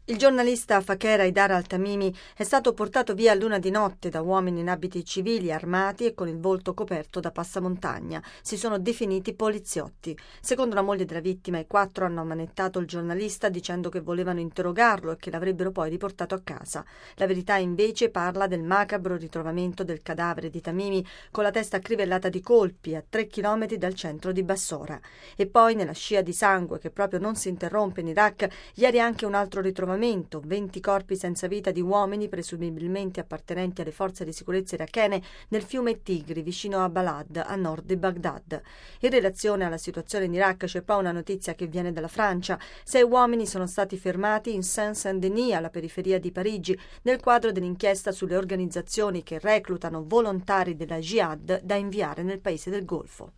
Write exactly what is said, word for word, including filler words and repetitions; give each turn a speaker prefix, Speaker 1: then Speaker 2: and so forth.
Speaker 1: Il giornalista Faker Haidar al-Tamimi è stato portato via a luna di notte da uomini in abiti civili armati e con il volto coperto da passamontagna. Si sono definiti poliziotti. Secondo la moglie della vittima, i quattro hanno ammanettato il giornalista dicendo che volevano interrogarlo e che l'avrebbero poi riportato a casa. La verità invece parla del macabro ritrovamento del cadavere di Tamimi con la testa crivellata di colpi a tre chilometri dal centro di Bassora. E poi, nella scia di sangue che proprio non si interrompe in Iraq, ieri anche un altro ritrovamento, venti corpi senza vita di uomini presumibilmente appartenenti alle forze di sicurezza irachene nel fiume Tigri vicino a Balad, a nord di Baghdad. In relazione alla situazione in Iraq c'è poi una notizia che viene dalla Francia. Sei uomini sono stati fermati in Saint-Saint-Denis, alla periferia di Parigi, nel quadro dell'inchiesta sulle organizzazioni che reclutano volontari della Jihad da inviare nel paese del Golfo.